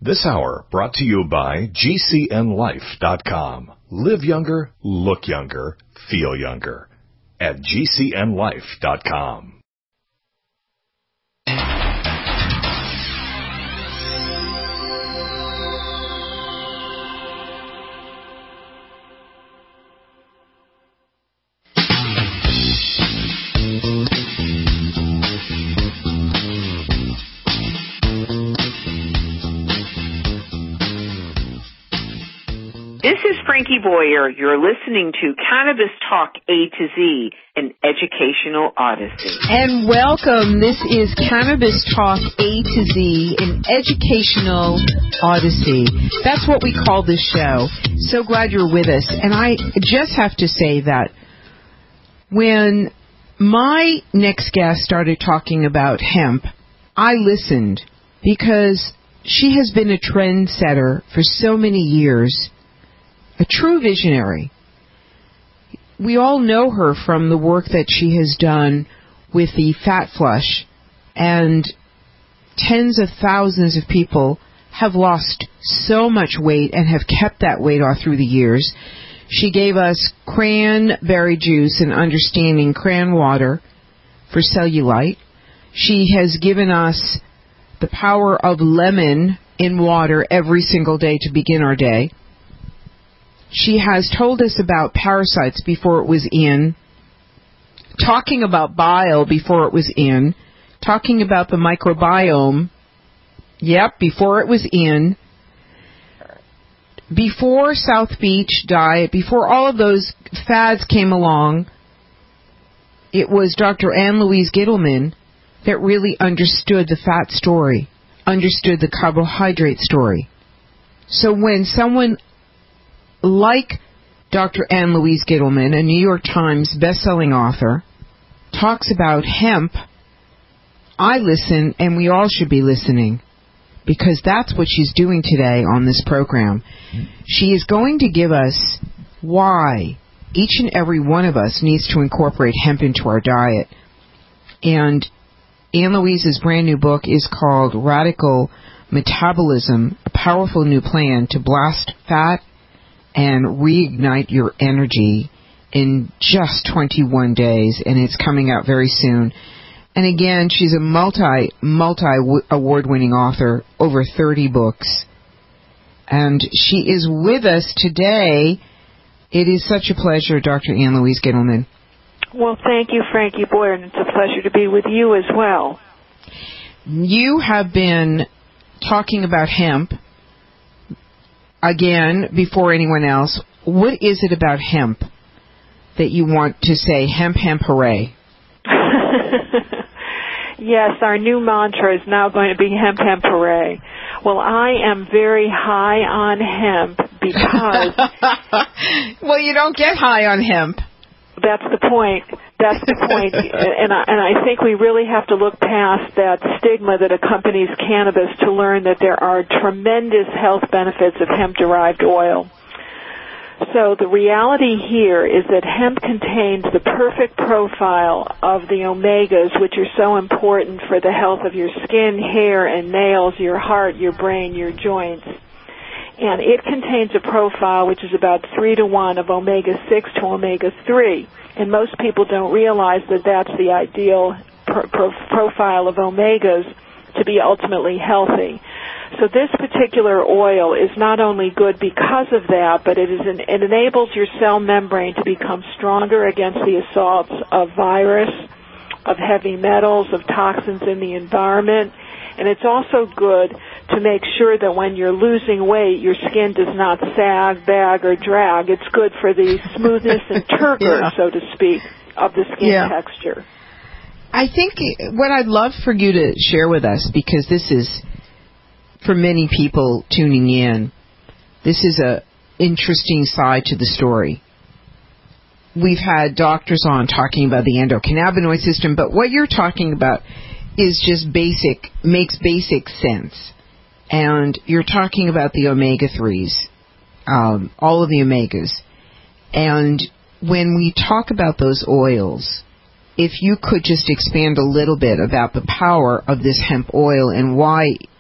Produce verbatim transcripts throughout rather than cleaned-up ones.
This hour brought to you by G C N life dot com. Live younger, look younger, feel younger at G C N life dot com. This is Frankie Boyer. You're listening to Cannabis Talk A to Z, an educational odyssey. And welcome. This is Cannabis Talk A to Z, an educational odyssey. That's what we call this show. So glad you're with us. And I just have to say that when my next guest started talking about hemp, I listened because she has been a trendsetter for so many years. A true visionary. We all know her from the work that she has done with the Fat Flush, and tens of thousands of people have lost so much weight and have kept that weight off through the years. She gave us cranberry juice and understanding cran water for cellulite. She has given us the power of lemon in water every single day to begin our day. She has told us about parasites before it was in, talking about bile before it was in, talking about the microbiome, yep, before it was in, before South Beach diet, before all of those fads came along. It was Doctor Ann Louise Gittleman that really understood the fat story, understood the carbohydrate story. So when someone like Doctor Ann Louise Gittleman, a New York Times bestselling author, talks about hemp, I listen, and we all should be listening, because that's what she's doing today on this program. She is going to give us why each and every one of us needs to incorporate hemp into our diet. And Ann Louise's brand new book is called Radical Metabolism, a powerful new plan to blast fat and reignite your energy in just twenty-one days, and it's coming out very soon. And again, she's a multi, multi-award-winning author, over thirty books. And she is with us today. It is such a pleasure, Doctor Ann Louise Gittleman. Well, thank you, Frankie Boyer, and it's a pleasure to be with you as well. You have been talking about hemp, again, before anyone else. What is it about hemp that you want to say, hemp, hemp, hooray? Yes, our new mantra is now going to be hemp, hemp, hooray. Well, I am very high on hemp because... Well, you don't get high on hemp. That's the point. That's the point. And I, and I think we really have to look past that stigma that accompanies cannabis to learn that there are tremendous health benefits of hemp-derived oil. So the reality here is that hemp contains the perfect profile of the omegas, which are so important for the health of your skin, hair, and nails, your heart, your brain, your joints. And it contains a profile which is about three to one of omega six to omega three. And most people don't realize that that's the ideal pro- pro- profile of omegas to be ultimately healthy. So this particular oil is not only good because of that, but it, is an, it enables your cell membrane to become stronger against the assaults of virus, of heavy metals, of toxins in the environment. And it's also good to make sure that when you're losing weight, your skin does not sag, bag, or drag. It's good for the smoothness and turgor, yeah. so to speak, of the skin yeah. texture. I think what I'd love for you to share with us, because this is, for many people tuning in, this is a interesting side to the story. We've had doctors on talking about the endocannabinoid system, but what you're talking about is just basic, makes basic sense. And you're talking about the omega threes, um, all of the omegas. And when we talk about those oils, if you could just expand a little bit about the power of this hemp oil and why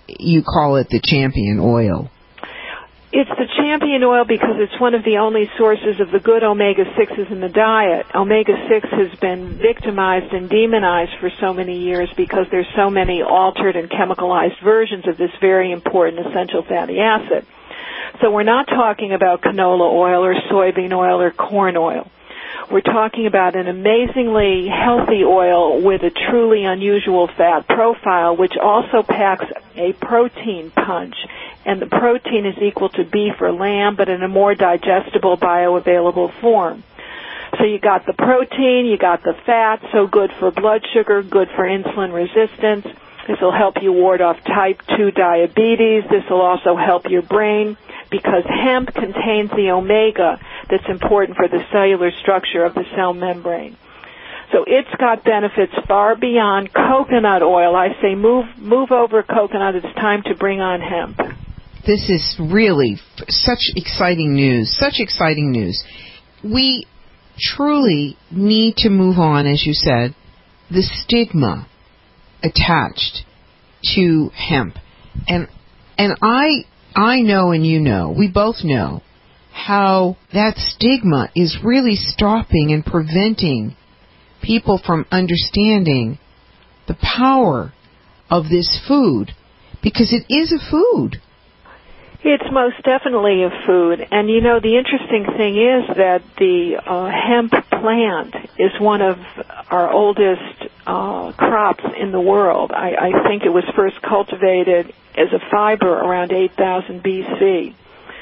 you call it the champion oil? It's the champion oil because it's one of the only sources of the good omega sixes in the diet. omega six has been victimized and demonized for so many years because there's so many altered and chemicalized versions of this very important essential fatty acid. So we're not talking about canola oil or soybean oil or corn oil. We're talking about an amazingly healthy oil with a truly unusual fat profile, which also packs a protein punch. And the protein is equal to beef or lamb, but in a more digestible, bioavailable form. So you got the protein, you got the fat, so good for blood sugar, good for insulin resistance. This will help you ward off type two diabetes. This will also help your brain because hemp contains the omega that's important for the cellular structure of the cell membrane. So it's got benefits far beyond coconut oil. I say move move over coconut. It's time to bring on hemp. This is really such exciting news, such exciting news. We truly need to move on, as you said, the stigma attached to hemp. And and I I know and you know, we both know how that stigma is really stopping and preventing people from understanding the power of this food, because it is a food. It's most definitely a food. And, you know, the interesting thing is that the uh, hemp plant is one of our oldest uh, crops in the world. I, I think it was first cultivated as a fiber around eight thousand B C.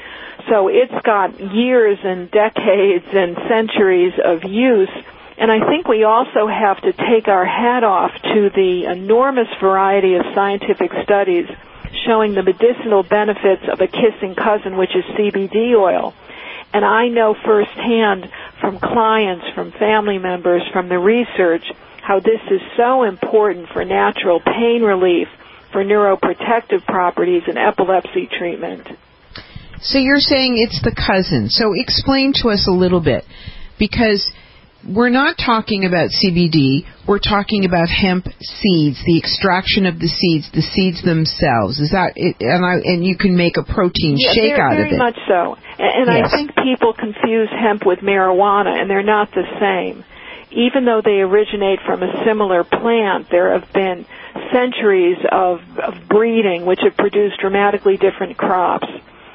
So it's got years and decades and centuries of use. And I think we also have to take our hat off to the enormous variety of scientific studies showing the medicinal benefits of a kissing cousin, which is C B D oil. And I know firsthand from clients, from family members, from the research, how this is so important for natural pain relief, for neuroprotective properties, and epilepsy treatment. So you're saying it's the cousin. So explain to us a little bit, because we're not talking about C B D. We're talking about hemp seeds, the extraction of the seeds, the seeds themselves. Is that it? And I and you can make a protein yeah, shake out of it. Very much so. And, and yes. I think people confuse hemp with marijuana, and they're not the same. Even though they originate from a similar plant, there have been centuries of, of breeding which have produced dramatically different crops.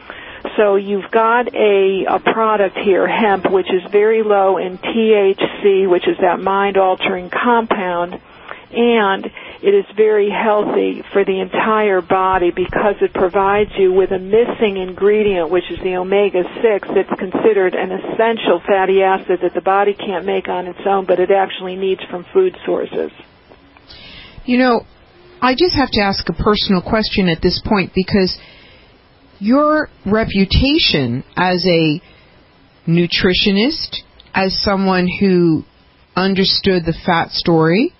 So you've got a, a product here, hemp, which is very low in T H C, which is that mind-altering compound, and it is very healthy for the entire body because it provides you with a missing ingredient, which is the omega six, that's considered an essential fatty acid that the body can't make on its own, but it actually needs from food sources. You know, I just have to ask a personal question at this point, because your reputation as a nutritionist, as someone who understood the fat story,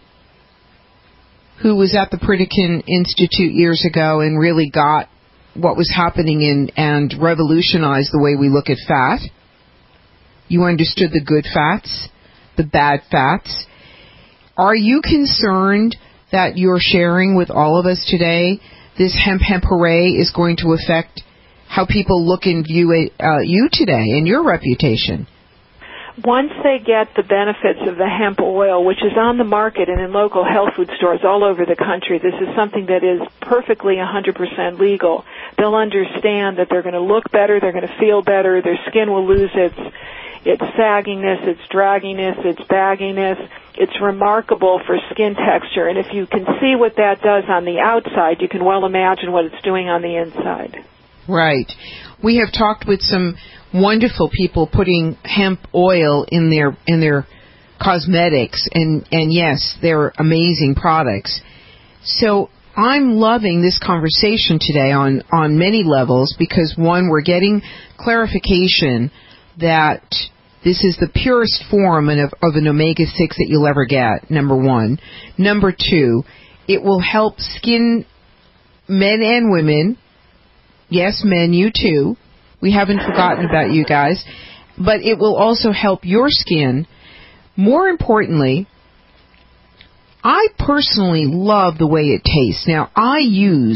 who was at the Pritikin Institute years ago and really got what was happening in, and revolutionized the way we look at fat. You understood the good fats, the bad fats. Are you concerned that you're sharing with all of us today, this hemp hemp hooray is going to affect how people look and view it, uh, you today and your reputation? Once they get the benefits of the hemp oil, which is on the market and in local health food stores all over the country, this is something that is perfectly one hundred percent legal. They'll understand that they're going to look better, they're going to feel better, their skin will lose its its sagginess, its dragginess, its bagginess. It's remarkable for skin texture, and if you can see what that does on the outside, you can well imagine what it's doing on the inside. Right. We have talked with some wonderful people putting hemp oil in their in their cosmetics, and, and yes, they're amazing products. So I'm loving this conversation today on, on many levels, because one, we're getting clarification that this is the purest form of, of an omega six that you'll ever get, number one. Number two, it will help skin, men and women. Yes, men, you too. We haven't forgotten about you guys. But it will also help your skin. More importantly, I personally love the way it tastes. Now, I use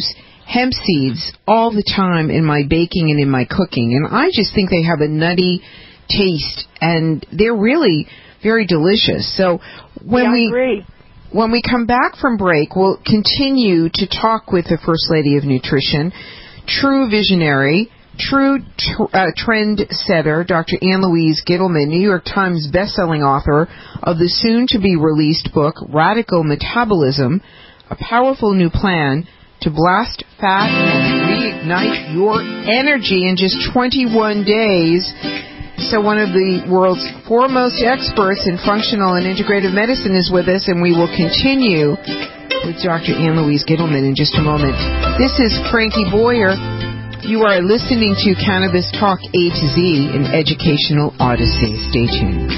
hemp seeds all the time in my baking and in my cooking, and I just think they have a nutty taste, and they're really very delicious. So when yeah, I we agree. when we come back from break, we'll continue to talk with the First Lady of Nutrition, true visionary, true tr- uh, trend setter, Doctor Ann Louise Gittleman, New York Times bestselling author of the soon-to-be-released book, Radical Metabolism, a powerful new plan to blast fat and reignite your energy in just twenty-one days. So one of the world's foremost experts in functional and integrative medicine is with us, and we will continue with Doctor Ann Louise Gittleman in just a moment. This is Frankie Boyer. You are listening to Cannabis Talk A to Z, an educational odyssey. Stay tuned.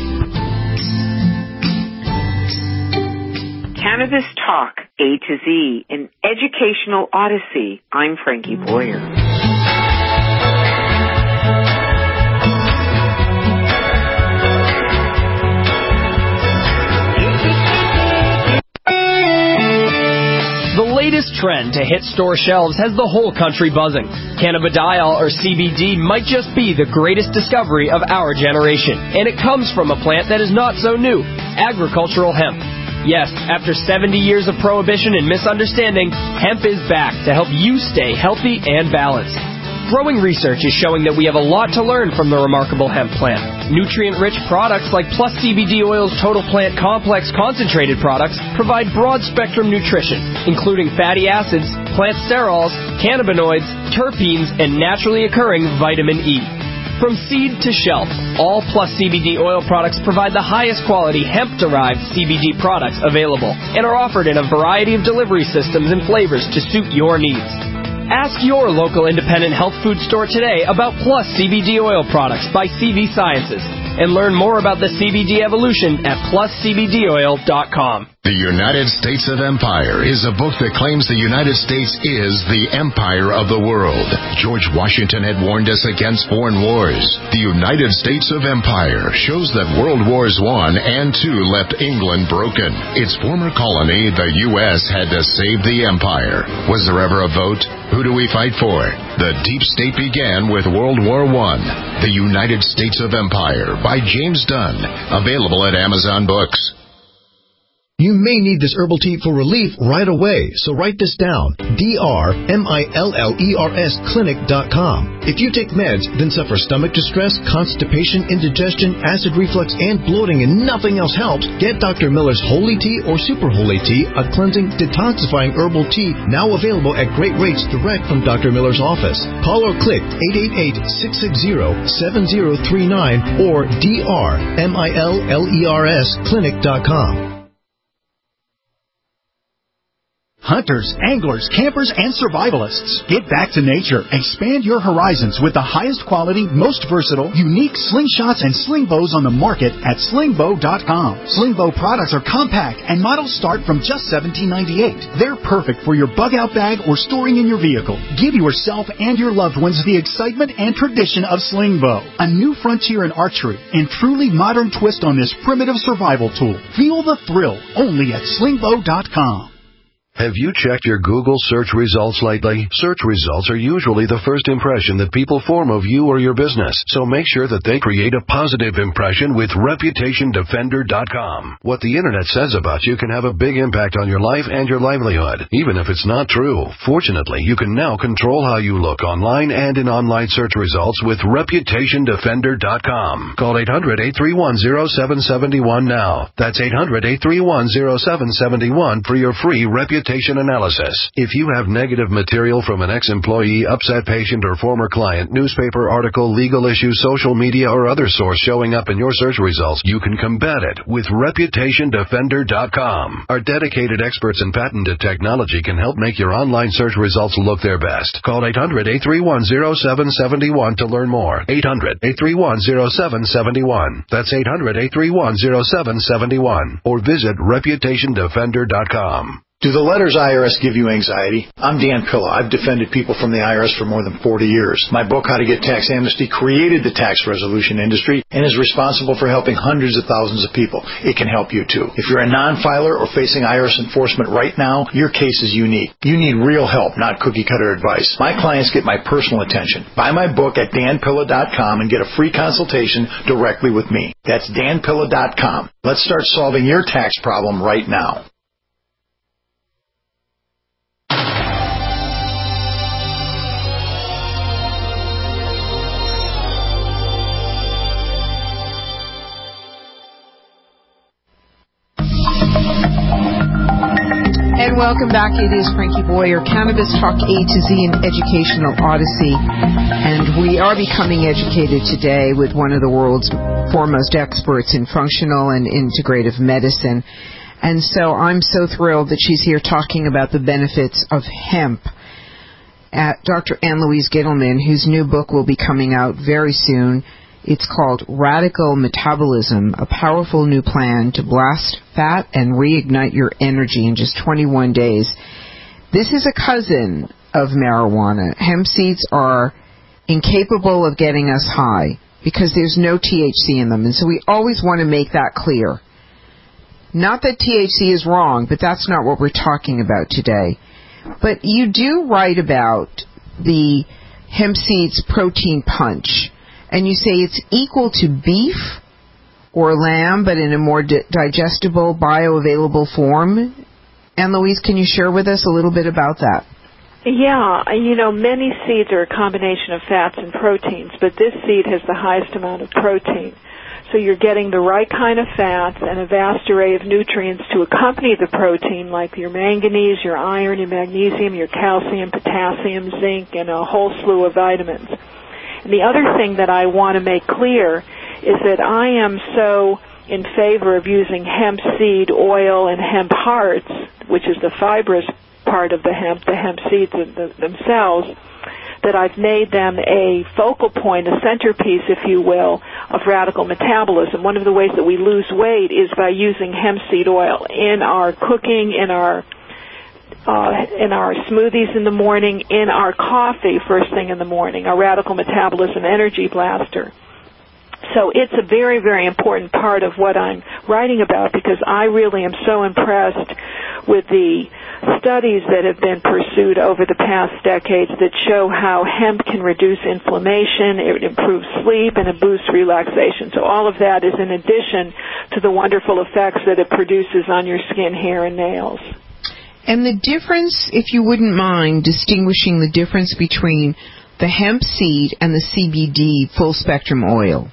Cannabis Talk A to Z, an educational odyssey. I'm Frankie Boyer. The latest trend to hit store shelves has the whole country buzzing. Cannabidiol, or C B D, might just be the greatest discovery of our generation. And it comes from a plant that is not so new, agricultural hemp. Yes, after seventy years of prohibition and misunderstanding, hemp is back to help you stay healthy and balanced. Growing research is showing that we have a lot to learn from the remarkable hemp plant. Nutrient-rich products like Plus C B D Oil's Total Plant Complex concentrated products provide broad-spectrum nutrition, including fatty acids, plant sterols, cannabinoids, terpenes, and naturally occurring vitamin E. From seed to shelf, all Plus C B D Oil products provide the highest quality hemp-derived C B D products available and are offered in a variety of delivery systems and flavors to suit your needs. Ask your local independent health food store today about Plus C B D Oil products by C V Sciences and learn more about the C B D evolution at plus c b d oil dot com. The United States of Empire is a book that claims the United States is the empire of the world. George Washington had warned us against foreign wars. The United States of Empire shows that World Wars One and Two left England broken. Its former colony, the U S, had to save the empire. Was there ever a vote? Who do we fight for? The deep state began with World War One. The United States of Empire by James Dunn. Available at Amazon Books. You may need this herbal tea for relief right away, so write this down. D R M I L L E R S clinic dot com. If you take meds, then suffer stomach distress, constipation, indigestion, acid reflux, and bloating, and nothing else helps, get Doctor Miller's Holy Tea or Super Holy Tea, a cleansing, detoxifying herbal tea, now available at great rates direct from Doctor Miller's office. Call or click eight eight eight, six six zero, seven zero three nine or D R M I L L E R S clinic dot com. Hunters, anglers, campers, and survivalists. Get back to nature. Expand your horizons with the highest quality, most versatile, unique slingshots and sling bows on the market at sling bow dot com. Sling bow products are compact and models start from just seventeen ninety-eight. They're perfect for your bug-out bag or storing in your vehicle. Give yourself and your loved ones the excitement and tradition of sling bow. A new frontier in archery and truly modern twist on this primitive survival tool. Feel the thrill only at sling bow dot com. Have you checked your Google search results lately? Search results are usually the first impression that people form of you or your business, so make sure that they create a positive impression with reputation defender dot com. What the internet says about you can have a big impact on your life and your livelihood, even if it's not true. Fortunately, you can now control how you look online and in online search results with reputation defender dot com. Call eight hundred, eight three one, zero seven seven one now. That's eight hundred, eight three one, zero seven seven one for your free reputation analysis. If you have negative material from an ex-employee, upset patient, or former client, newspaper article, legal issue, social media, or other source showing up in your search results, you can combat it with reputation defender dot com. Our dedicated experts in patented technology can help make your online search results look their best. Call eight hundred, eight three one, zero seven seven one to learn more. eight hundred, eight three one, zero seven seven one. That's eight hundred, eight three one, zero seven seven one. Or visit reputation defender dot com. Do the letters I R S give you anxiety? I'm Dan Pilla. I've defended people from the I R S for more than forty years. My book, How to Get Tax Amnesty, created the tax resolution industry and is responsible for helping hundreds of thousands of people. It can help you, too. If you're a non-filer or facing I R S enforcement right now, your case is unique. You need real help, not cookie-cutter advice. My clients get my personal attention. Buy my book at dan pilla dot com and get a free consultation directly with me. That's dan pilla dot com. Let's start solving your tax problem right now. And welcome back. It is Frankie Boyer, Cannabis Talk A to Z, an educational odyssey. And we are becoming educated today with one of the world's foremost experts in functional and integrative medicine. And so I'm so thrilled that she's here talking about the benefits of hemp. At Doctor Ann Louise Gittleman, whose new book will be coming out very soon. It's called Radical Metabolism, a powerful new plan to blast fat and reignite your energy in just twenty-one days. This is a cousin of marijuana. Hemp seeds are incapable of getting us high because there's no T H C in them. And so we always want to make that clear. Not that T H C is wrong, but that's not what we're talking about today. But you do write about the hemp seeds protein punch. And you say it's equal to beef or lamb, but in a more di- digestible, bioavailable form. Ann Louise, can you share with us a little bit about that? Yeah, you know, many seeds are a combination of fats and proteins, but this seed has the highest amount of protein. So you're getting the right kind of fats and a vast array of nutrients to accompany the protein, like your manganese, your iron, your magnesium, your calcium, potassium, zinc, and a whole slew of vitamins. And the other thing that I want to make clear is that I am so in favor of using hemp seed oil and hemp hearts, which is the fibrous part of the hemp, the hemp seeds themselves, that I've made them a focal point, a centerpiece, if you will, of radical metabolism. One of the ways that we lose weight is by using hemp seed oil in our cooking, in our Uh, in our smoothies in the morning, in our coffee first thing in the morning, our radical metabolism energy blaster. So it's a very, very important part of what I'm writing about because I really am so impressed with the studies that have been pursued over the past decades that show how hemp can reduce inflammation, it improves sleep, and it boosts relaxation. So all of that is in addition to the wonderful effects that it produces on your skin, hair, and nails. And the difference, if you wouldn't mind, distinguishing the difference between the hemp seed and the C B D full-spectrum oil.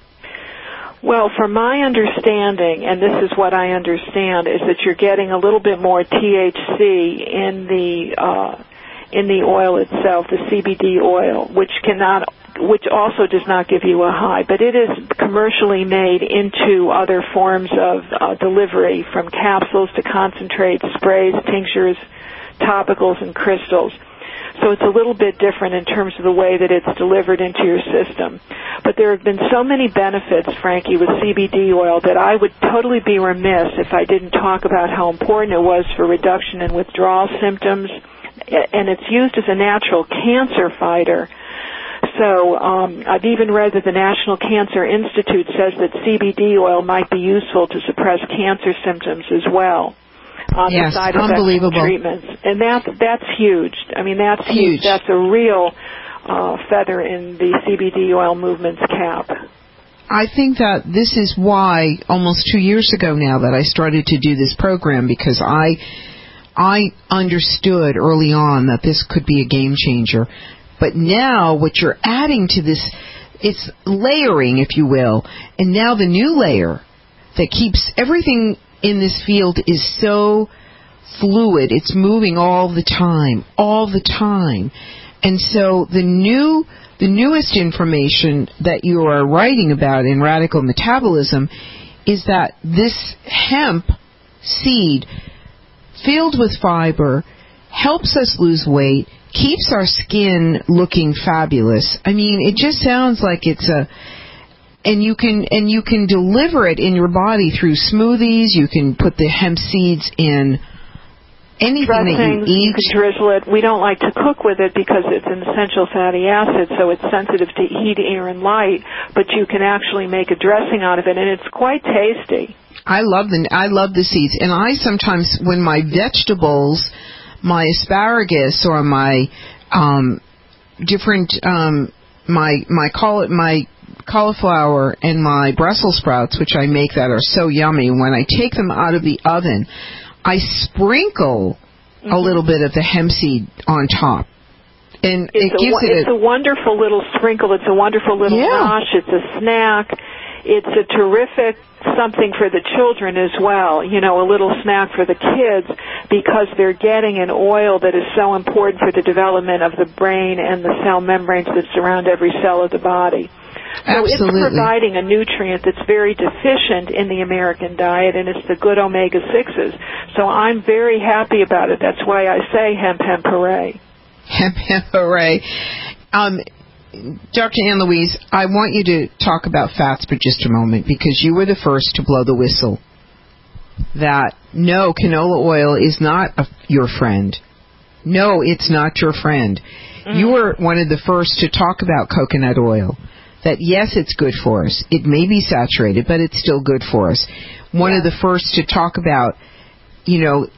Well, from my understanding, and this is what I understand, is that you're getting a little bit more T H C in the uh, in the oil itself, the C B D oil, which cannot, which also does not give you a high, but it is commercially made into other forms of uh, delivery, from capsules to concentrates, sprays, tinctures, topicals, and crystals. So it's a little bit different in terms of the way that it's delivered into your system. But there have been so many benefits, Frankie, with C B D oil that I would totally be remiss if I didn't talk about how important it was for reduction in withdrawal symptoms. And it's used as a natural cancer fighter. So um, I've even read that the National Cancer Institute says that C B D oil might be useful to suppress cancer symptoms as well. Um, yes, the side unbelievable treatments, and that's that's huge. I mean, that's huge. huge. That's a real uh, feather in the C B D oil movement's cap. I think that this is why almost two years ago now that I started to do this program, because I I understood early on that this could be a game changer. But now what you're adding to this, it's layering, if you will, and now the new layer that keeps everything in this field is so fluid. It's moving all the time, all the time. And so the new, the newest information that you are writing about in Radical Metabolism is that this hemp seed filled with fiber helps us lose weight, keeps our skin looking fabulous. I mean, it just sounds like it's a, and you can and you can deliver it in your body through smoothies. You can put the hemp seeds in Anything dressings, that you eat. You can drizzle it. We don't like to cook with it because it's an essential fatty acid, so it's sensitive to heat, air, and light, but you can actually make a dressing out of it, and it's quite tasty. I love the I love the seeds, and I sometimes, when my vegetables, my asparagus or my um, different um, my my call it my cauliflower and my Brussels sprouts, which I make that are so yummy, when I take them out of the oven, I sprinkle mm-hmm. a little bit of the hemp seed on top. And it's it gives a, it It's a, a wonderful little sprinkle. It's a wonderful little yeah. nosh. It's a snack. It's a terrific something for the children as well, you know, a little snack for the kids, because they're getting an oil that is so important for the development of the brain and the cell membranes that surround every cell of the body. So Absolutely. It's providing a nutrient that's very deficient in the American diet, and it's the good omega sixes. So I'm very happy about it. That's why I say hemp, hemp, hooray. Hemp, hemp, hooray. Um, Doctor Ann Louise, I want you to talk about fats for just a moment, because you were the first to blow the whistle that, no, canola oil is not a, your friend. No, it's not your friend. Mm. You were one of the first to talk about coconut oil. That, yes, it's good for us. It may be saturated, but it's still good for us. One yeah. of the first to talk about, you know,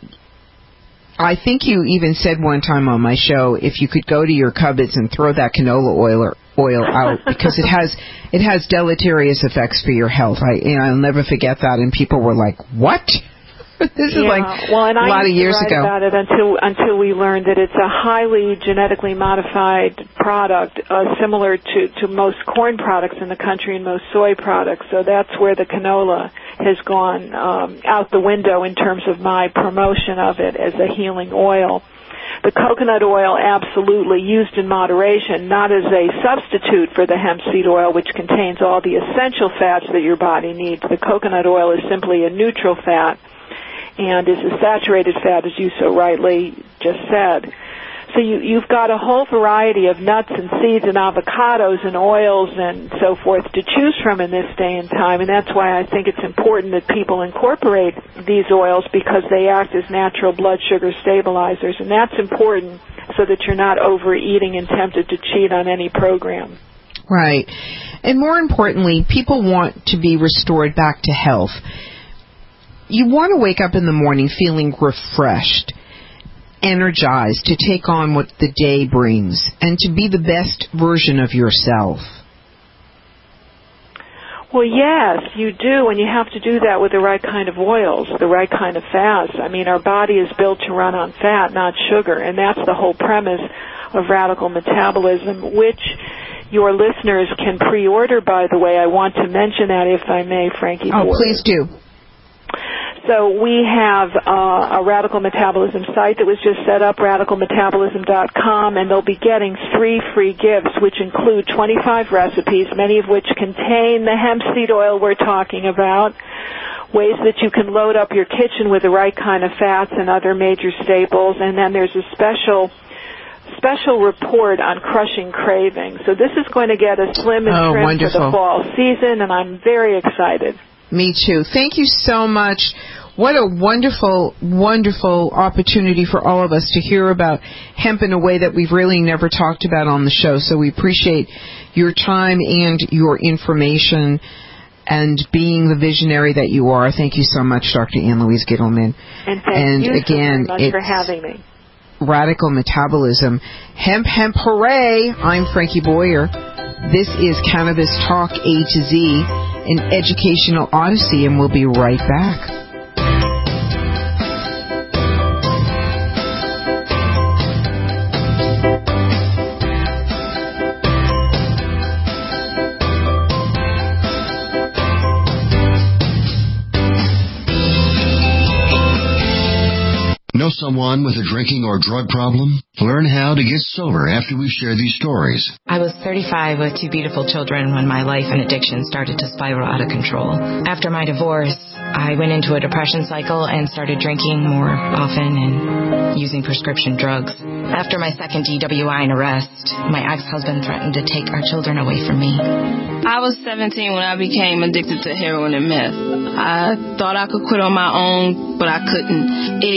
I think you even said one time on my show, if you could go to your cupboards and throw that canola oil or oil out, because it has it has deleterious effects for your health. I, and I'll never forget that. And people were like, "What?" This is yeah. like well, and a lot I of years write ago. About it until until we learned that it's a highly genetically modified product, uh, similar to to most corn products in the country and most soy products. So that's where the canola has gone um, out the window in terms of my promotion of it as a healing oil. The coconut oil, absolutely used in moderation, not as a substitute for the hemp seed oil, which contains all the essential fats that your body needs. The coconut oil is simply a neutral fat and is a saturated fat, as you so rightly just said. So you, you've got a whole variety of nuts and seeds and avocados and oils and so forth to choose from in this day and time, and that's why I think it's important that people incorporate these oils, because they act as natural blood sugar stabilizers, and that's important so that you're not overeating and tempted to cheat on any program. Right. And more importantly, people want to be restored back to health. You want to wake up in the morning feeling refreshed, energized to take on what the day brings, and to be the best version of yourself. Well, yes, you do, and you have to do that with the right kind of oils, the right kind of fats. I mean, our body is built to run on fat, not sugar, and that's the whole premise of Radical Metabolism, which your listeners can pre-order, by the way. I want to mention that, if I may, Frankie. Oh, please do. So we have uh, a Radical Metabolism site that was just set up, radical metabolism dot com, and they'll be getting three free gifts, which include twenty-five recipes, many of which contain the hemp seed oil we're talking about, ways that you can load up your kitchen with the right kind of fats and other major staples, and then there's a special special report on crushing cravings. So this is going to get us slim and oh, trim wonderful. for the fall season, and I'm very excited. Me too. Thank you so much. What a wonderful, wonderful opportunity for all of us to hear about hemp in a way that we've really never talked about on the show. So we appreciate your time and your information and being the visionary that you are. Thank you so much, Doctor Ann Louise Gittleman. And thank and you again, so much for having me. Radical Metabolism. Hemp, hemp, hooray! I'm Frankie Boyer. This is Cannabis Talk A to Z, an educational odyssey, and we'll be right back. Know someone with a drinking or drug problem? Learn how to get sober after we share these stories. I was thirty-five with two beautiful children when my life and addiction started to spiral out of control. After my divorce, I went into a depression cycle and started drinking more often and using prescription drugs. After my second D W I and arrest, my ex-husband threatened to take our children away from me. I was seventeen when I became addicted to heroin and meth. I thought I could quit on my own, but I couldn't. It hit me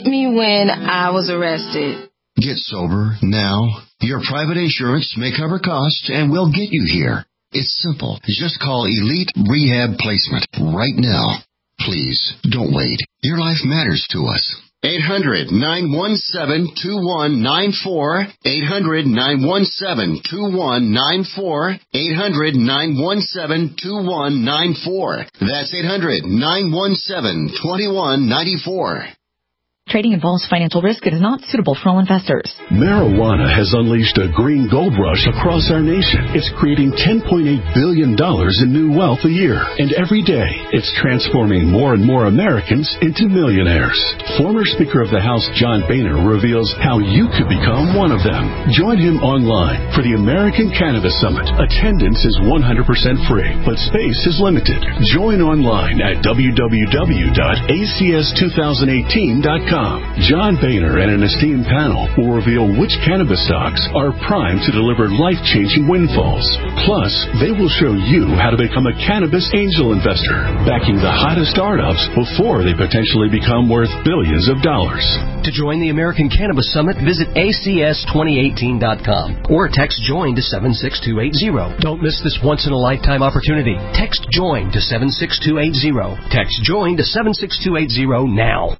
me when I was arrested. Get sober now. Your private insurance may cover costs and we'll get you here. It's simple. Just call Elite Rehab Placement right now. Please, don't wait. Your life matters to us. eight hundred, nine one seven, two one nine four. eight hundred, nine one seven, two one nine four. eight hundred, nine one seven, two one nine four. That's eight hundred, nine one seven, two one nine four. Trading involves financial risk. It is not suitable for all investors. Marijuana has unleashed a green gold rush across our nation. It's creating ten point eight billion dollars in new wealth a year. And every day, it's transforming more and more Americans into millionaires. Former Speaker of the House John Boehner reveals how you could become one of them. Join him online for the American Cannabis Summit. Attendance is one hundred percent free, but space is limited. Join online at w w w dot a c s two thousand eighteen dot com. John Boehner and an esteemed panel will reveal which cannabis stocks are primed to deliver life-changing windfalls. Plus, they will show you how to become a cannabis angel investor, backing the hottest startups before they potentially become worth billions of dollars. To join the American Cannabis Summit, visit A C S twenty eighteen dot com or text JOIN to seven six two eight zero. Don't miss this once-in-a-lifetime opportunity. Text JOIN to seven six two eight zero. Text JOIN to seven six two eight zero now.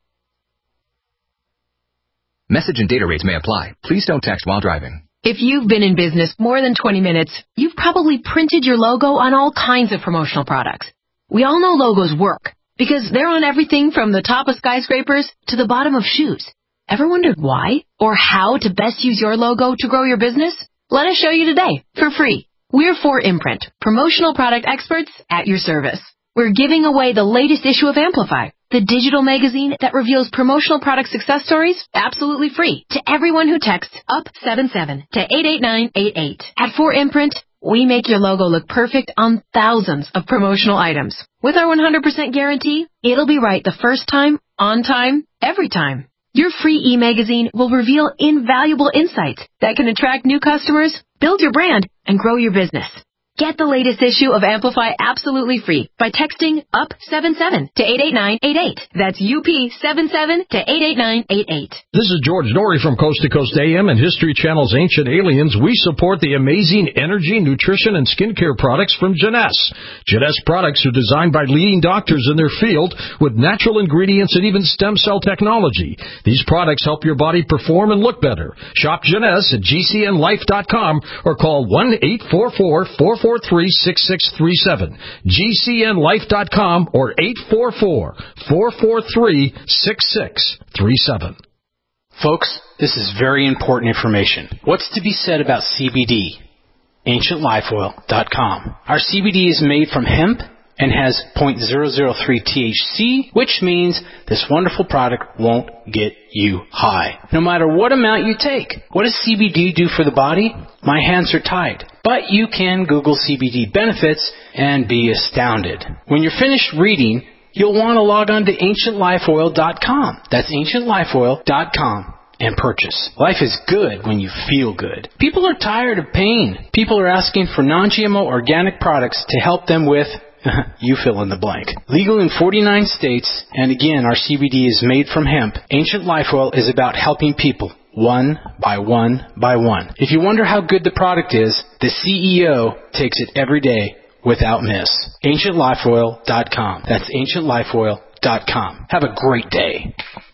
Message and data rates may apply. Please don't text while driving. If you've been in business more than twenty minutes, you've probably printed your logo on all kinds of promotional products. We all know logos work because they're on everything from the top of skyscrapers to the bottom of shoes. Ever wondered why or how to best use your logo to grow your business? Let us show you today for free. We're four Imprint, promotional product experts at your service. We're giving away the latest issue of Amplify, the digital magazine that reveals promotional product success stories absolutely free to everyone who texts up seven seven to eight eight nine eight eight. At four Imprint, we make your logo look perfect on thousands of promotional items. With our one hundred percent guarantee, it'll be right the first time, on time, every time. Your free e-magazine will reveal invaluable insights that can attract new customers, build your brand, and grow your business. Get the latest issue of Amplify absolutely free by texting up seven seven to eight eight nine eight eight. That's U P seven seven to eight eight nine eight eight. This is George Norrie from Coast to Coast A M and History Channel's Ancient Aliens. We support the amazing energy, nutrition, and skincare products from Jeunesse. Jeunesse products are designed by leading doctors in their field with natural ingredients and even stem cell technology. These products help your body perform and look better. Shop Jeunesse at G C N life dot com or call one eight four four, four four three, six six three seven. G C N life dot com or eight four four, four four three, six six three seven. Folks, this is very important information. What's to be said about C B D? ancient life oil dot com. Our C B D is made from hemp and has zero point zero zero three T H C, which means this wonderful product won't get you high, no matter what amount you take. What does C B D do for the body? My hands are tied. But you can Google C B D benefits and be astounded. When you're finished reading, you'll want to log on to ancient life oil dot com. That's ancient life oil dot com. And purchase. Life is good when you feel good. People are tired of pain. People are asking for non G M O organic products to help them with you fill in the blank. Legal in forty-nine states, and again, our C B D is made from hemp. Ancient Life Oil is about helping people, one by one by one. If you wonder how good the product is, the C E O takes it every day without miss. ancient life oil dot com. That's ancient life oil dot com. Have a great day.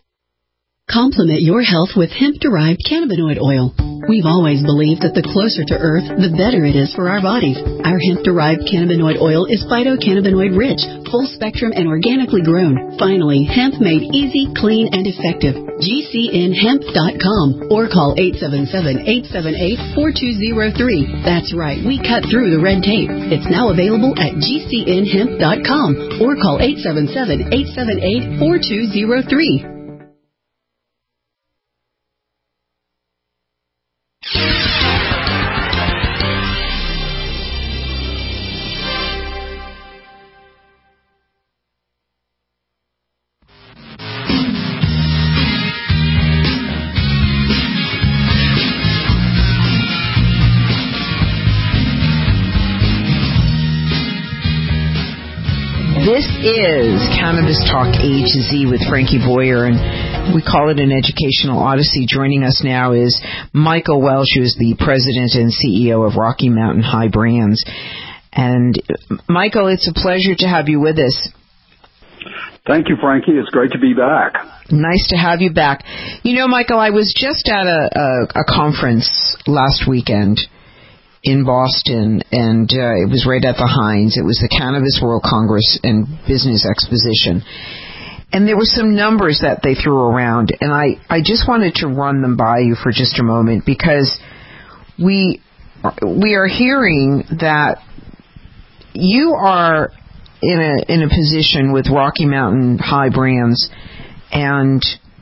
Complement your health with hemp-derived cannabinoid oil. We've always believed that the closer to Earth, the better it is for our bodies. Our hemp-derived cannabinoid oil is phytocannabinoid-rich, full-spectrum, and organically grown. Finally, hemp made easy, clean, and effective. G C N hemp dot com or call eight seven seven, eight seven eight, four two zero three. That's right, we cut through the red tape. It's now available at G C N hemp dot com or call eight seven seven, eight seven eight, four two zero three. This is Cannabis Talk A to Z with Frankie Boyer, and we call it an educational odyssey. Joining us now is Michael Welch, who is the president and C E O of Rocky Mountain High Brands. And Michael, it's a pleasure to have you with us. Thank you, Frankie. It's great to be back. Nice to have you back. You know, Michael, I was just at a, a, a conference last weekend in Boston, and uh, it was right at the Heinz. It was the Cannabis World Congress and Business Exposition. And there were some numbers that they threw around, and I, I just wanted to run them by you for just a moment, because we we are hearing that you are in a in a position with Rocky Mountain High Brands and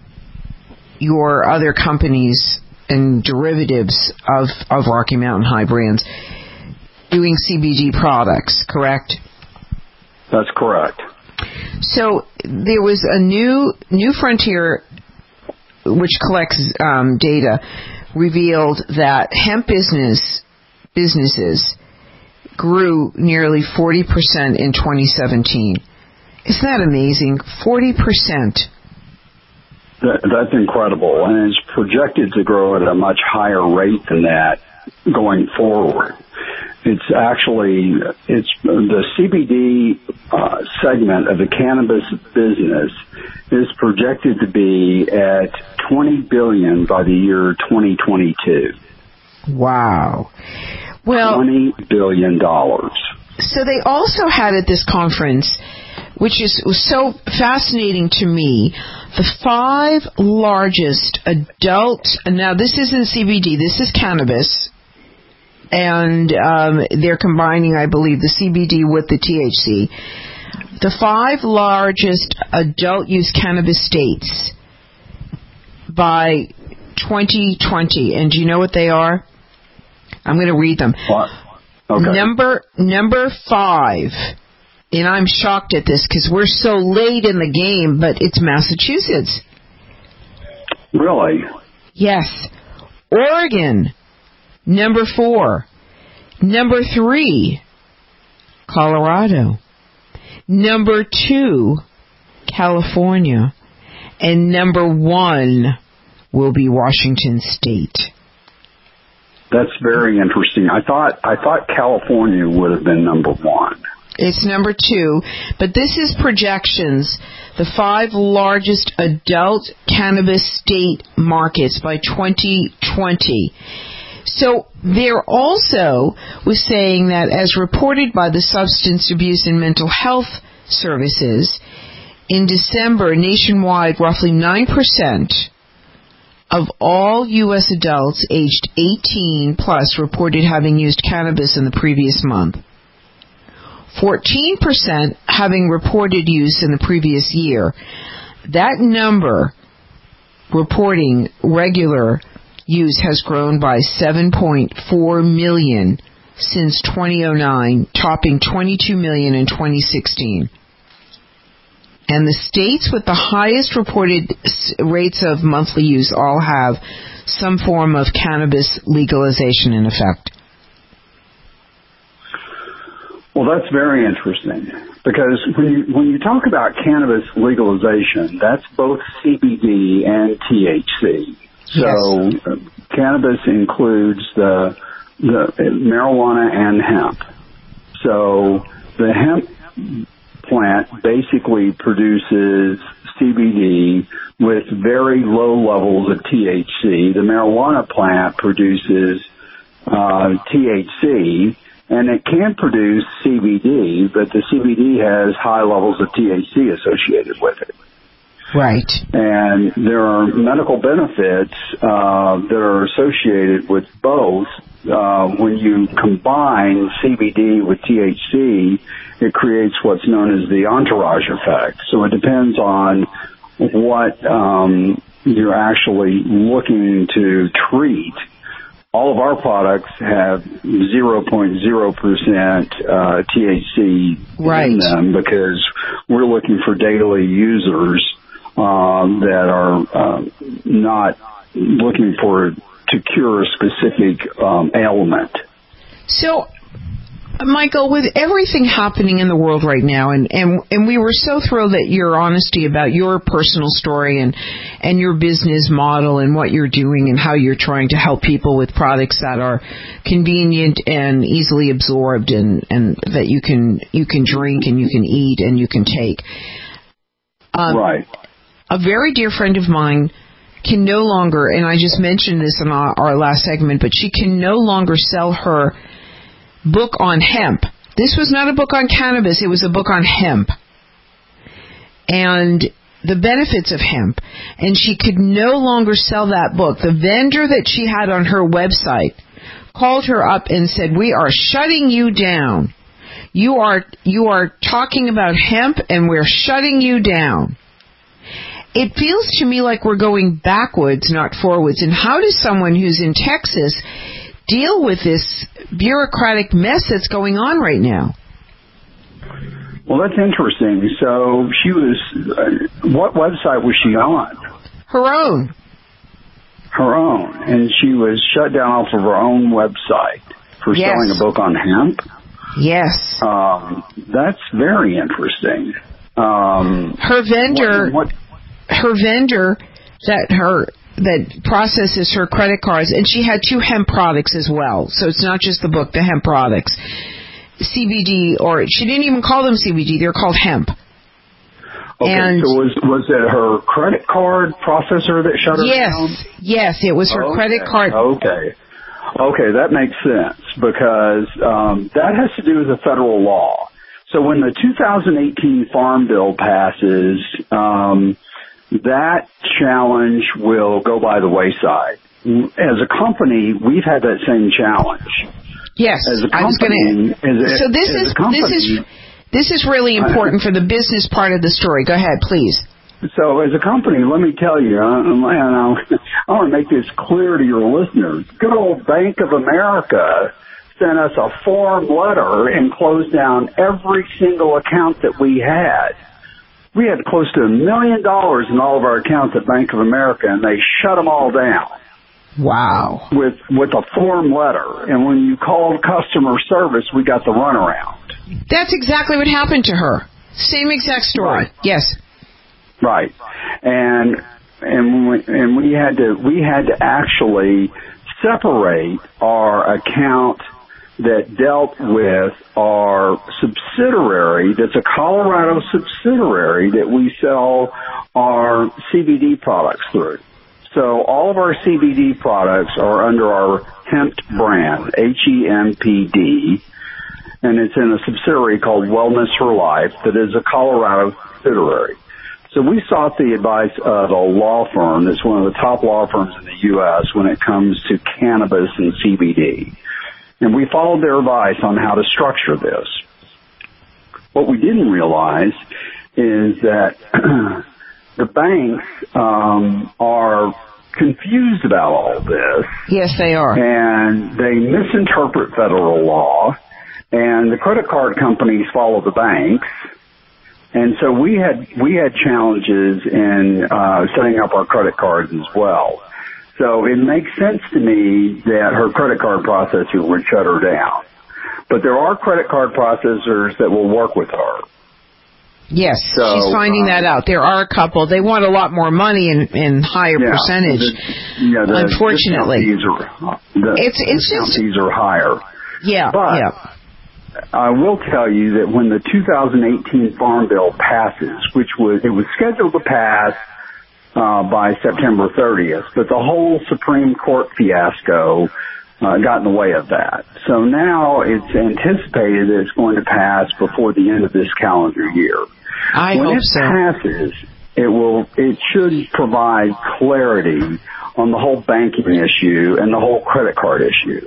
your other companies and derivatives of, of Rocky Mountain High Brands doing C B D products, correct? That's correct. So there was a new New Frontier, which collects um, data, revealed that hemp business businesses grew nearly forty percent in twenty seventeen. Isn't that amazing? forty percent. That, that's incredible, and it's projected to grow at a much higher rate than that going forward. It's actually, it's the C B D uh, segment of the cannabis business is projected to be at twenty billion dollars by the year twenty twenty-two. Wow. Well, twenty billion dollars. So they also had at this conference, which is was so fascinating to me, the five largest adult, now this isn't C B D, this is cannabis, and um, they're combining, I believe, the C B D with the T H C. The five largest adult use cannabis states by twenty twenty, and do you know what they are? I'm going to read them. What? Okay. Number number five, and I'm shocked at this because we're so late in the game, but it's Massachusetts. Really? Yes. Oregon, number four. Number three, Colorado. Number two, California. And number one will be Washington State. That's very interesting. I thought I thought California would have been number one. It's number two, but this is projections. The five largest adult cannabis state markets by twenty twenty. So there also was saying that, as reported by the Substance Abuse and Mental Health Services, in December, nationwide, roughly nine percent of all U S adults aged eighteen plus reported having used cannabis in the previous month. fourteen percent having reported use in the previous year. That number reporting regular use has grown by seven point four million since two thousand nine, topping twenty-two million in twenty sixteen. And the states with the highest reported rates of monthly use all have some form of cannabis legalization in effect. Well, that's very interesting, because when you, when you talk about cannabis legalization, that's both C B D and T H C. So yes. uh, cannabis includes the, the marijuana and hemp. So the hemp plant basically produces C B D with very low levels of T H C. The marijuana plant produces uh, T H C, and it can produce C B D, but the C B D has high levels of T H C associated with it. Right. And there are medical benefits uh, that are associated with both. Uh, when you combine C B D with T H C, it creates what's known as the entourage effect. So it depends on what um, you're actually looking to treat. All of our products have zero point zero percent uh, T H C right. in them, because we're looking for daily users um, that are uh, not looking for to cure a specific um, ailment. So Michael, with everything happening in the world right now, and, and, and we were so thrilled at your honesty about your personal story and, and your business model and what you're doing and how you're trying to help people with products that are convenient and easily absorbed and, and that you can you can drink and you can eat and you can take. Um, right. A very dear friend of mine can no longer, and I just mentioned this in our, our last segment, but she can no longer sell her book on hemp. This was not a book on cannabis, it was a book on hemp and the benefits of hemp, and she could no longer sell that book. The vendor that she had on her website called her up and said, "We are shutting you down. You are you are talking about hemp and we're shutting you down." It feels to me like we're going backwards, not forwards. And how does someone who's in Texas deal with this bureaucratic mess that's going on right now? Well, that's interesting. So she was, uh, what website was she on? Her own. Her own. And she was shut down off of her own website for yes. selling a book on hemp? Yes. Um, that's very interesting. Um, her vendor, what, what, her vendor that her, that processes her credit cards, and she had two hemp products as well. So it's not just the book, the hemp products. C B D, or she didn't even call them C B D, they're called hemp. Okay, and so was was it her credit card processor that shut her yes, down? Yes, it was her okay. credit card. Okay. Okay, that makes sense because um, that has to do with the federal law. So when the two thousand eighteen Farm Bill passes, um, that challenge will go by the wayside. As a company, we've had that same challenge. Yes, as a company, I was going to. So this is company, this is this is really important for the business part of the story. Go ahead, please. So as a company, let me tell you, uh, and I, I want to make this clear to your listeners. Good old Bank of America sent us a form letter and closed down every single account that we had. We had close to a million dollars in all of our accounts at Bank of America, and they shut them all down. Wow. With with a form letter. And when you called customer service, we got the runaround. That's exactly what happened to her. Same exact story. Right. Yes. Right. And and we, and we had to we had to actually separate our account that dealt with our subsidiary, that's a Colorado subsidiary that we sell our C B D products through. So all of our C B D products are under our hemp brand, H E M P D, and it's in a subsidiary called Wellness for Life that is a Colorado subsidiary. So we sought the advice of a law firm that's one of the top law firms in the U S when it comes to cannabis and C B D. And we followed their advice on how to structure this. What we didn't realize is that the banks um, are confused about all this. Yes, they are. And they misinterpret federal law, and the credit card companies follow the banks. And so we had we had challenges in uh, setting up our credit cards as well. So it makes sense to me that her credit card processor would shut her down. But there are credit card processors that will work with her. Yes, so, she's finding uh, that out. There are a couple. They want a lot more money and, and higher yeah, percentage. The, yeah, the unfortunately, fees are, the it's it's just fees are higher. Yeah, but yeah. I will tell you that when the two thousand eighteen Farm Bill passes, which was it was scheduled to pass uh, by September thirtieth, but the whole Supreme Court fiasco uh, got in the way of that. So now it's anticipated that it's going to pass before the end of this calendar year. I when hope it so. passes, it will it should provide clarity on the whole banking issue and the whole credit card issue.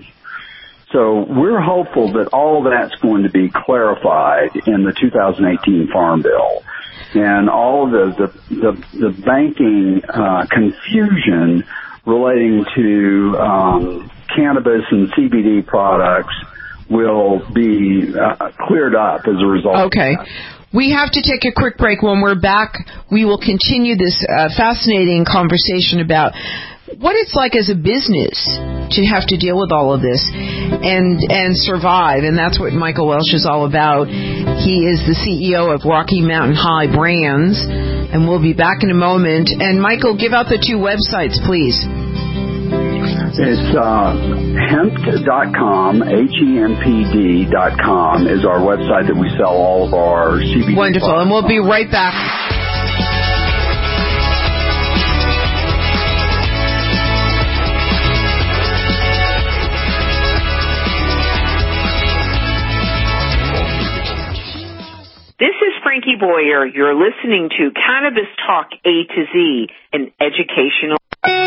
So we're hopeful that all of that's going to be clarified in the two thousand eighteen Farm Bill. And all of the, the, the, the banking uh, confusion relating to um, cannabis and C B D products will be uh, cleared up as a result okay. of that. We have to take a quick break. When we're back, we will continue this uh, fascinating conversation about what it's like as a business to have to deal with all of this and and survive. And that's what Michael Welch is all about. He is the C E O of Rocky Mountain High Brands, and we'll be back in a moment. And Michael, give out the two websites, please. It's uh, hemp dot com, H E M P D dot com is our website that we sell all of our C B D. Wonderful, products. And we'll be right back. This is Frankie Boyer. You're listening to Cannabis Talk A to Z, an educational...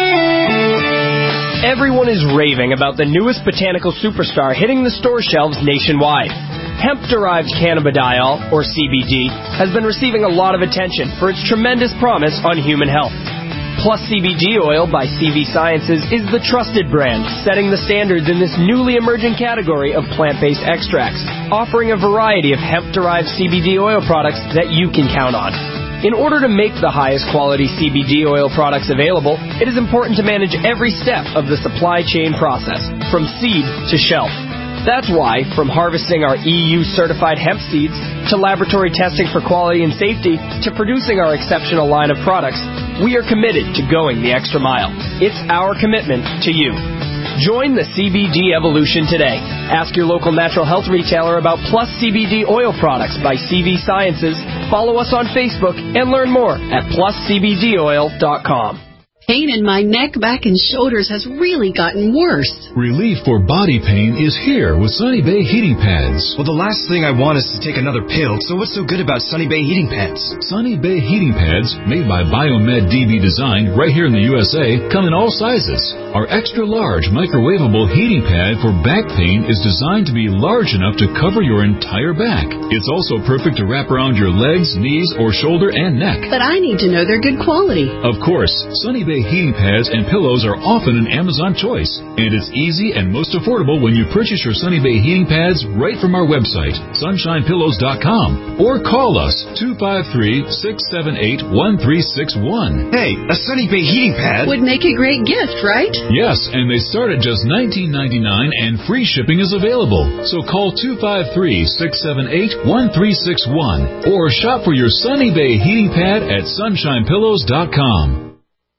Everyone is raving about the newest botanical superstar hitting the store shelves nationwide. Hemp-derived cannabidiol, or C B D, has been receiving a lot of attention for its tremendous promise on human health. Plus C B D Oil by C V Sciences is the trusted brand, setting the standards in this newly emerging category of plant-based extracts, offering a variety of hemp-derived C B D oil products that you can count on. In order to make the highest quality C B D oil products available, it is important to manage every step of the supply chain process, from seed to shelf. That's why, from harvesting our E U-certified hemp seeds, to laboratory testing for quality and safety, to producing our exceptional line of products, we are committed to going the extra mile. It's our commitment to you. Join the C B D evolution today. Ask your local natural health retailer about Plus C B D oil products by C V Sciences. Follow us on Facebook and learn more at plus c b d oil dot com. Pain in my neck, back, and shoulders has really gotten worse. Relief for body pain is here with Sunny Bay Heating Pads. Well, the last thing I want is to take another pill, so what's so good about Sunny Bay Heating Pads? Sunny Bay Heating Pads, made by Biomed D B Design right here in the U S A, come in all sizes. Our extra-large microwavable heating pad for back pain is designed to be large enough to cover your entire back. It's also perfect to wrap around your legs, knees, or shoulder and neck. But I need to know they're good quality. Of course, Sunny Bay heating pads and pillows are often an Amazon choice, and it's easy and most affordable when you purchase your Sunny Bay heating pads right from our website, sunshine pillows dot com, or call us two five three, six seven eight, one three six one. Hey, a Sunny Bay heating pad would make a great gift, right? Yes, and they start at just nineteen ninety-nine and free shipping is available. So call two five three, six seven eight, one three six one or shop for your Sunny Bay heating pad at sunshine pillows dot com.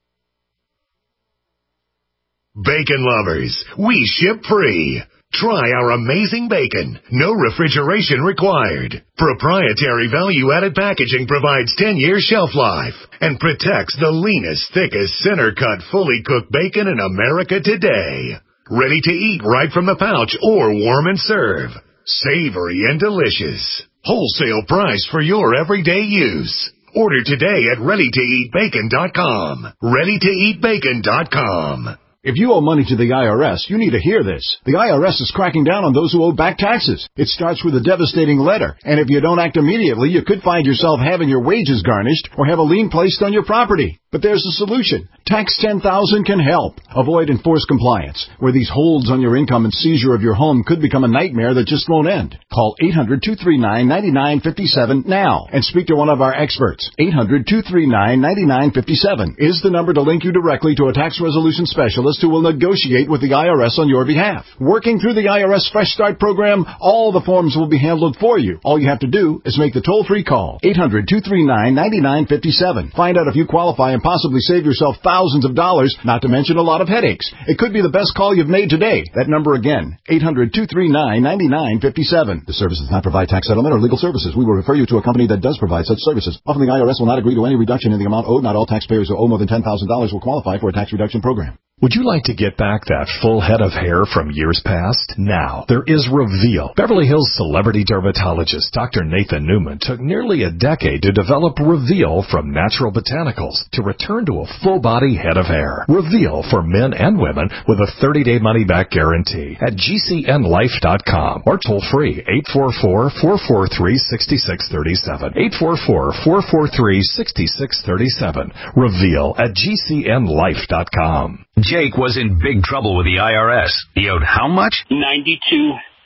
Bacon lovers, we ship free. Try our amazing bacon. No refrigeration required. Proprietary value-added packaging provides ten years shelf life and protects the leanest, thickest, center-cut, fully cooked bacon in America today. Ready to eat right from the pouch or warm and serve. Savory and delicious. Wholesale price for your everyday use. Order today at ready to eat bacon dot com. ready to eat bacon dot com. If you owe money to the I R S, you need to hear this. The I R S is cracking down on those who owe back taxes. It starts with a devastating letter, and if you don't act immediately, you could find yourself having your wages garnished or have a lien placed on your property. But there's a solution. Tax ten thousand can help. Avoid enforced compliance, where these holds on your income and seizure of your home could become a nightmare that just won't end. Call eight hundred, two three nine, nine nine five seven now and speak to one of our experts. eight hundred, two three nine, nine nine five seven is the number to link you directly to a tax resolution specialist who will negotiate with the I R S on your behalf. Working through the I R S Fresh Start program, all the forms will be handled for you. All you have to do is make the toll-free call. eight hundred, two three nine, nine nine five seven. Find out if you qualify and possibly save yourself thousands of dollars, not to mention a lot of headaches. It could be the best call you've made today. That number again, eight hundred, two three nine, nine nine five seven. The service does not provide tax settlement or legal services. We will refer you to a company that does provide such services. Often the I R S will not agree to any reduction in the amount owed. Not all taxpayers who owe more than ten thousand dollars will qualify for a tax reduction program. Would you like to get back that full head of hair from years past? Now, there is Reveal. Beverly Hills celebrity dermatologist Doctor Nathan Newman took nearly a decade to develop Reveal from natural botanicals to return to a full-body head of hair. Reveal for men and women with a thirty-day money-back guarantee at G C N life dot com or toll-free eight four four, four four three, six six three seven. eight four four, four four three, six six three seven. Reveal at G C N life dot com. Jake was in big trouble with the I R S. He owed how much? ninety-two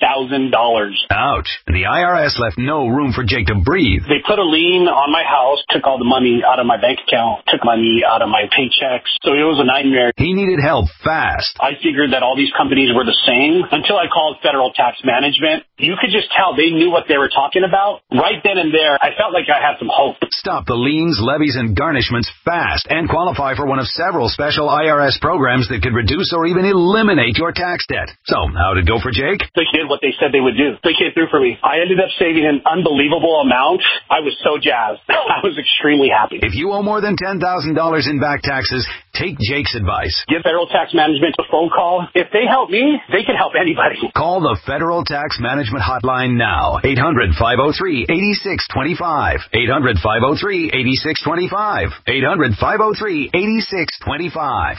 thousand dollars. Ouch. The I R S left no room for Jake to breathe. They put a lien on my house, took all the money out of my bank account, took money out of my paychecks. So it was a nightmare. He needed help fast. I figured that all these companies were the same until I called Federal Tax Management. You could just tell they knew what they were talking about. Right then and there, I felt like I had some hope. Stop the liens, levies, and garnishments fast and qualify for one of several special I R S programs that could reduce or even eliminate your tax debt. So, how'd it go for Jake? They did what they said they would do. They came through for me. I ended up saving an unbelievable amount. I was so jazzed. I was extremely happy. If you owe more than ten thousand dollars in back taxes, take Jake's advice. Give Federal Tax Management a phone call. If they help me, they can help anybody. Call the Federal Tax Management Hotline now. eight hundred, five oh three, eight six two five. eight hundred, five oh three, eight six two five. eight hundred, five oh three, eight six two five.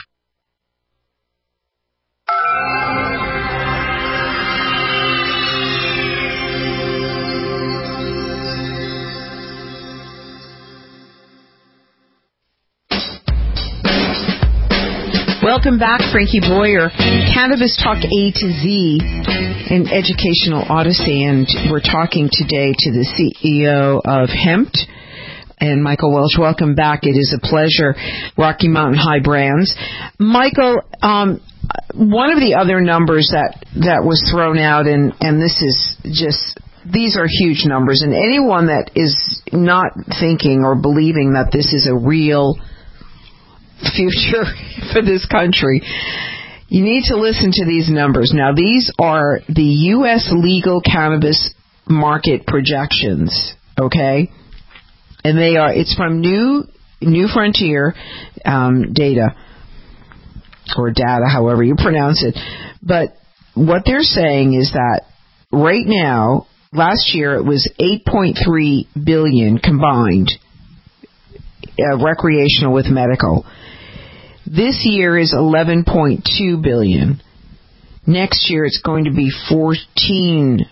Welcome back, Frankie Boyer. Cannabis Talk A to Z, an educational odyssey, and we're talking today to the C E O of Hempt, and Michael Welch. Welcome back. It is a pleasure. Rocky Mountain High Brands. Michael, um, one of the other numbers that, that was thrown out, and, and this is just, these are huge numbers, and anyone that is not thinking or believing that this is a real future for this country, you need to listen to these numbers. Now, these are the U S legal cannabis market projections, okay? And they are, it's from New New Frontier um, data, or data, however you pronounce it. But what they're saying is that right now, last year it was eight point three billion dollars combined, uh, recreational with medical. This year is eleven point two billion dollars. Next year it's going to be fourteen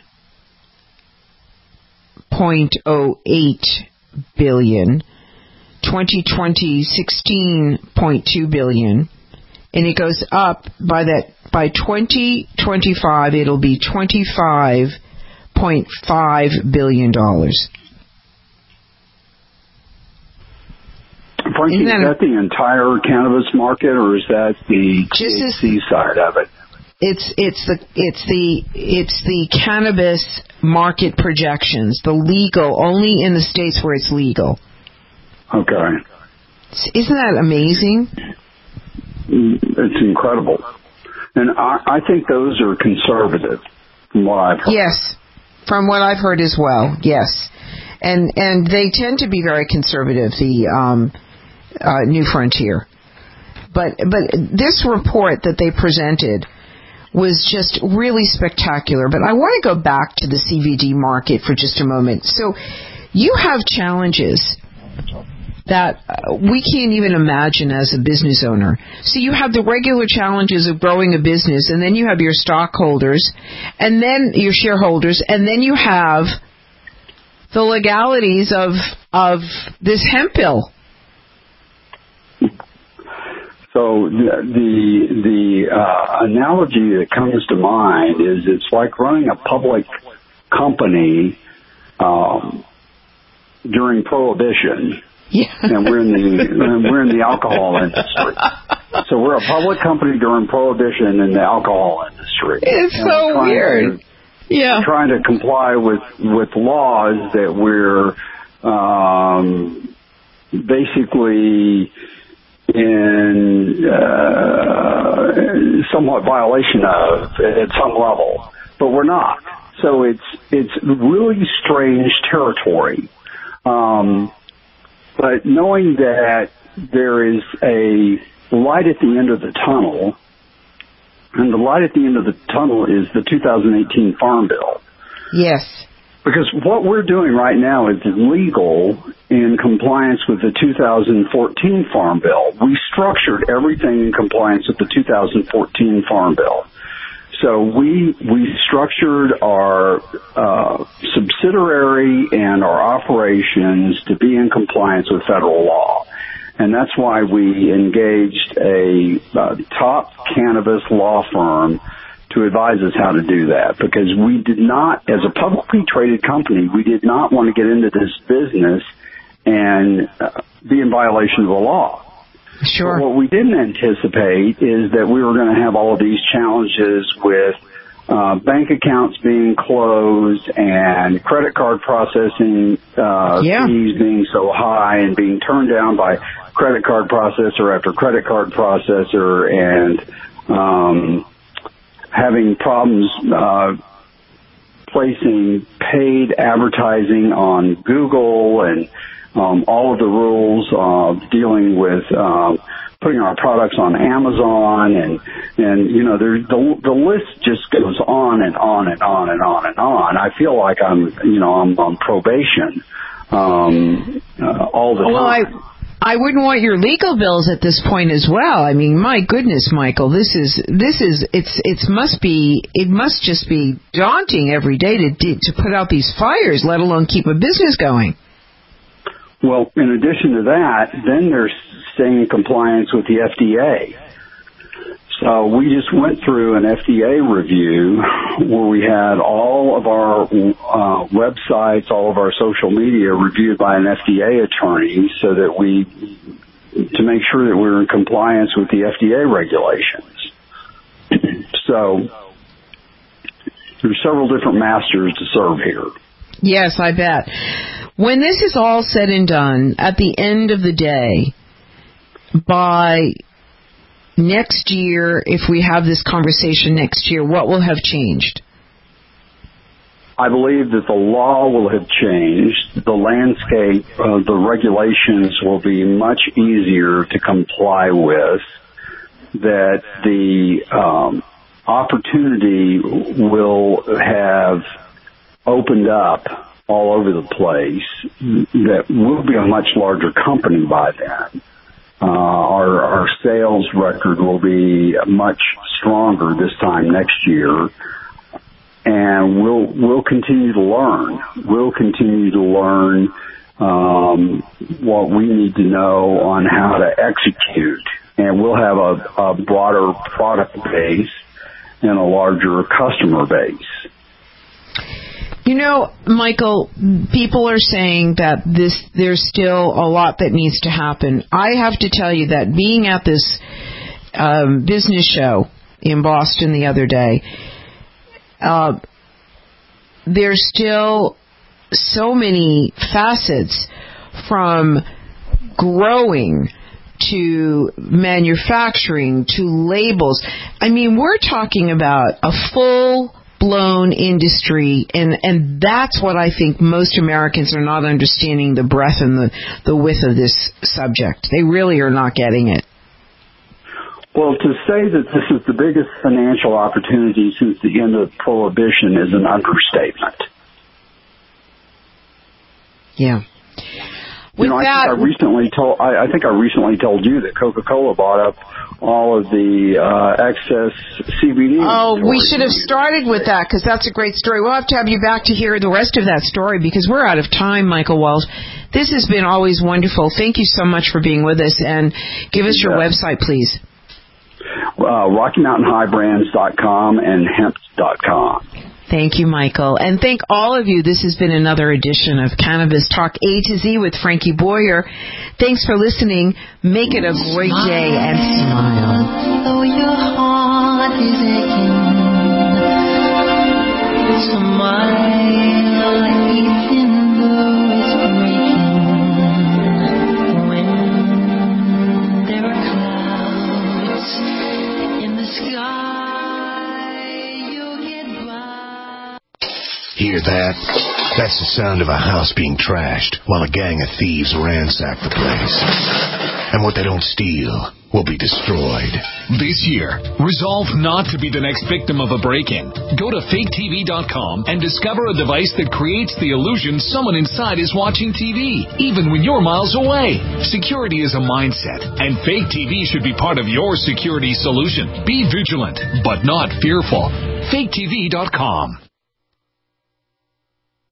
point oh eight billion dollars. twenty twenty, sixteen point two billion dollars. And it goes up by that, by twenty twenty-five it'll be twenty-five point five billion dollars. Frankie, is that the entire cannabis market, or is that the T H C side of it? It's it's the it's the it's the cannabis market projections, the legal, only in the states where it's legal. Okay. Isn't that amazing? It's incredible, and I, I think those are conservative, from what I've heard. Yes, from what I've heard as well. Yes, and and they tend to be very conservative. The um. Uh, New Frontier. But but this report that they presented was just really spectacular. But I want to go back to the C B D market for just a moment. So you have challenges that uh, we can't even imagine as a business owner. So you have the regular challenges of growing a business, and then you have your stockholders, and then your shareholders, and then you have the legalities of of this hemp bill. So the the, the uh, analogy that comes to mind is it's like running a public company um, during Prohibition, yeah. and we're in the and we're in the alcohol industry. So we're a public company during Prohibition in the alcohol industry. It's and so weird. To, yeah, trying to comply with with laws that we're um, basically in uh, somewhat violation of at some level, but we're not. So it's it's really strange territory. Um, but knowing that there is a light at the end of the tunnel, and the light at the end of the tunnel is the two thousand eighteen Farm Bill. Yes. Because what we're doing right now is legal in compliance with the two thousand fourteen Farm Bill. We structured everything in compliance with the two thousand fourteen Farm Bill. So we we structured our uh, subsidiary and our operations to be in compliance with federal law. And that's why we engaged a uh, top cannabis law firm to advise us how to do that, because we did not, as a publicly traded company, we did not want to get into this business and uh, be in violation of the law. Sure. But what we didn't anticipate is that we were going to have all of these challenges with uh, bank accounts being closed and credit card processing uh, yeah. fees being so high and being turned down by credit card processor after credit card processor, and um, having problems uh, placing paid advertising on Google, and um, all of the rules of dealing with uh, putting our products on Amazon, and and you know, there, the the list just goes on and on and on and on and on. I feel like I'm you know I'm on probation um, uh, all the well, time. I- I wouldn't want your legal bills at this point as well. I mean, my goodness, Michael, this is this is it's it's must be it must just be daunting every day to to put out these fires, let alone keep a business going. Well, in addition to that, then they're staying in compliance with the F D A. So we just went through an F D A review where we had all of our uh, websites, all of our social media reviewed by an F D A attorney, so that we, to make sure that we were in compliance with the F D A regulations. So there's several different masters to serve here. Yes, I bet. When this is all said and done, at the end of the day, by next year, if we have this conversation next year, what will have changed? I believe that the law will have changed. The landscape, uh, the regulations will be much easier to comply with. That the um, opportunity will have opened up all over the place. That we'll be a much larger company by then. Uh, our, our sales record will be much stronger this time next year, and we'll we'll continue to learn. We'll continue to learn um, what we need to know on how to execute, and we'll have a, a broader product base and a larger customer base. You know, Michael, people are saying that this there's still a lot that needs to happen. I have to tell you that being at this um, business show in Boston the other day, uh, there's still so many facets, from growing to manufacturing to labels. I mean, we're talking about a full blown industry, and and that's what I think most Americans are not understanding, the breadth and the the width of this subject. They really are not getting it. Well, to say that this is the biggest financial opportunity since the end of Prohibition is an understatement. Yeah. You know, I think I recently told I, I think I recently told you that Coca-Cola bought up all of the uh, excess C B D. Oh, we should have started with that, because that's a great story. We'll have to have you back to hear the rest of that story, because we're out of time, Michael Walsh. This has been always wonderful. Thank you so much for being with us, and give us your yeah. website, please. Uh, Rocky Mountain High Brands dot com and hemp dot com. Thank you, Michael. And thank all of you. This has been another edition of Cannabis Talk A to Z with Frankie Boyer. Thanks for listening. Make it a great smile, day and smile. Though your heart is aching, smile even though it's breaking. When there are clouds in the sky, hear that? That's the sound of a house being trashed while a gang of thieves ransack the place. And what they don't steal will be destroyed. This year, resolve not to be the next victim of a break-in. Go to fake T V dot com and discover a device that creates the illusion someone inside is watching T V, even when you're miles away. Security is a mindset, and Fake T V should be part of your security solution. Be vigilant, but not fearful. fake T V dot com.